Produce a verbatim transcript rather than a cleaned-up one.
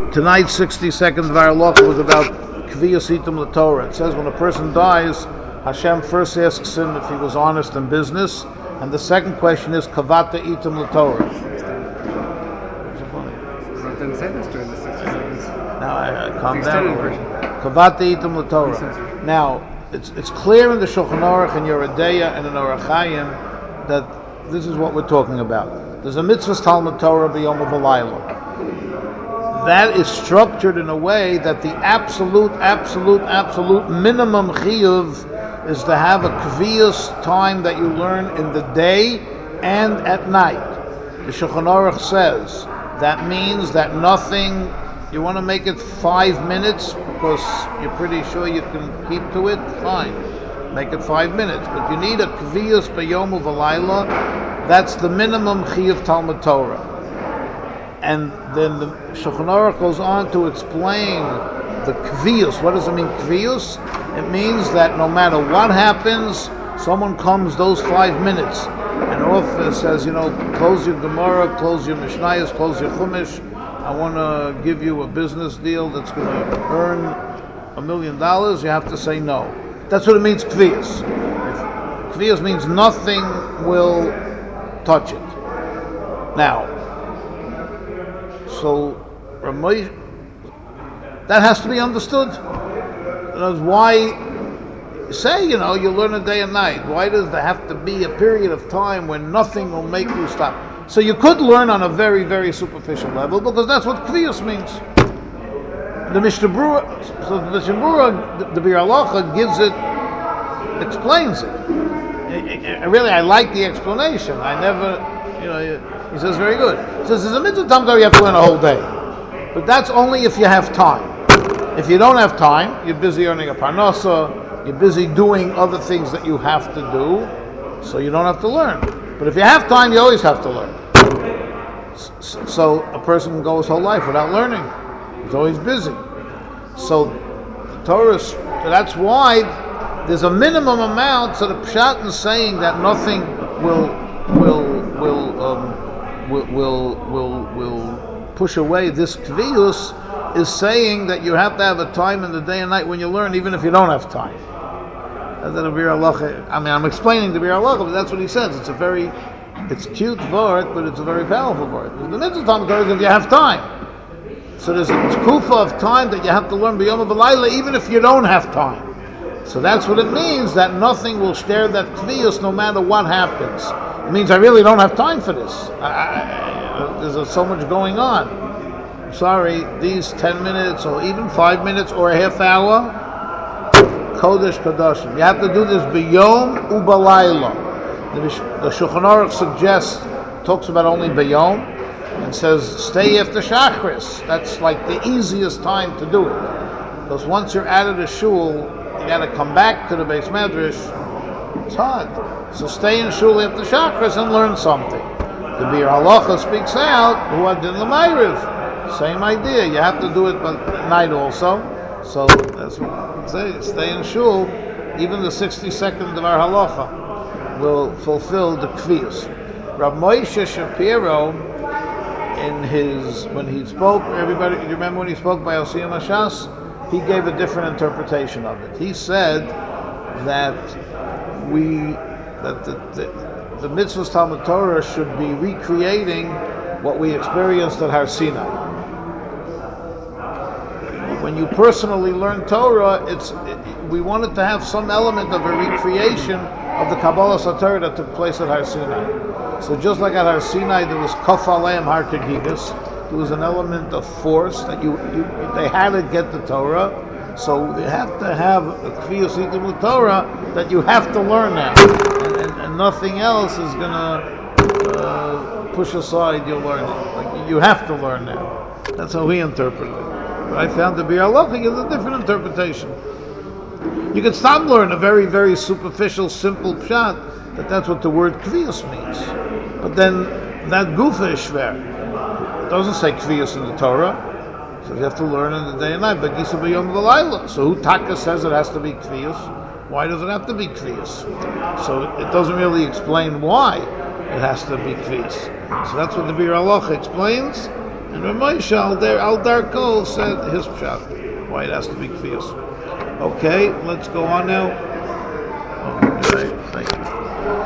Tonight's sixty-second Varloch was about Kviyas Itim LaTorah. It says when a person dies, Hashem first asks him if he was honest in business, and the second question is Kavata Itim LaTorah. Didn't say this during the sixty seconds. Now I, I calm down. Kavata Itim LaTorah. Now it's it's clear in the Shulchan Aruch and Yoreh De'ah and in Orach Chaim that this is what we're talking about. There's a mitzvah Talmud Torah b'yom v'layla. That is structured in a way that the absolute, absolute, absolute minimum chiyuv is to have a kviyus time that you learn in the day and at night. The Shulchan Aruch says that means that nothing. You want to make it five minutes because you're pretty sure you can keep to it. Fine, make it five minutes. But you need a kviyus b'yom v'layla. That's the minimum chiyuv Talmud Torah. And then the Shulchan Aruch goes on to explain the kviyus. What does it mean, kviyus? It means that no matter what happens, someone comes those five minutes and often says, you know, close your Gemara, close your Mishnayos, close your Chumash. I want to give you a business deal that's going to earn a million dollars. You have to say no. That's what it means, kviyus. Kviyus means nothing will touch it. Now, so, that has to be understood. That's why, say, you know, you learn a day and night. Why does there have to be a period of time when nothing will make you stop? So you could learn on a very, very superficial level, because that's what kviyus means. The Mishnah Berurah, so the Mishnah Berurah, the, the Bir Halacha gives it, explains it. It, it. Really, I like the explanation. I never, you know, he says very good. He says there's a mitzvah Talmud Torah you have to learn a whole day, but that's only if you have time. If you don't have time, you're busy earning a parnasa, you're busy doing other things that you have to do, so you don't have to learn. But if you have time, you always have to learn. So a person can go his whole life without learning. He's always busy. So the Torah, that's why there's a minimum amount. So the Pshat is saying that nothing will will will um, will will will, will push away this kviyus is saying that you have to have a time in the day and night when you learn, even if you don't have time. I mean, I'm explaining the Bir Halacha, but that's what he says. It's a very, it's cute word, but it's a very powerful word. The mitzvah Talmud Torah is if you have time. So there's a kufa of time that you have to learn b'yom v'layla, even if you don't have time. So that's what it means, that nothing will stare that kviyus no matter what happens. It means I really don't have time for this. I, I, there's a, so much going on. I'm sorry, these ten minutes or even five minutes or a half hour, Kodesh Kadoshim. You have to do this b'yom u'balayla. The, the Shulchan Aruch suggests, talks about only b'yom, and says stay after Shachris. That's like the easiest time to do it. Because once you're out of the shul, you got to come back to the Beis Medrash. It's hard. So stay in shul after Shachris and learn something. The Bir Halacha speaks out, who are din l'mayriv. Same idea. You have to do it at night also. So that's what I say. Stay in shul. Even the sixty-second of our halacha will fulfill the kviyus. Rav Moshe Shapiro, in his when he spoke, everybody, you remember when he spoke by Osiyam Hashas? He gave a different interpretation of it. He said that we that the, the, the mitzvahs Talmud Torah should be recreating what we experienced at Har Sinai. When you personally learn Torah, it's it, we wanted to have some element of a recreation of the Kabbalah Satorah that took place at Har Sinai. So just like at Har Sinai, there was Kaf Aleim Har Kegigas, there was an element of force that you, you they had to get the Torah. So you have to have a Kviyus Itim Torah that you have to learn now, and, and, and nothing else is gonna uh, push aside your learning. Like you have to learn now. That's how he interpreted it. But I found the Bir Halacha is a different interpretation. You can stop learn a very, very superficial, simple pshat that that's what the word kviyus means. But then that gufa is shver. It doesn't say kviyus in the Torah, so you have to learn in the day and night. But gisa b'yom v'layla. So who Taka says it has to be kviyus? Why does it have to be kviyus? So it doesn't really explain why it has to be kviyus. So that's what the Bir Halacha explains. And Ramosha Al Der Al Darko said his pshat, why it has to be kfiyos. Okay, let's go on now. All right, thank you.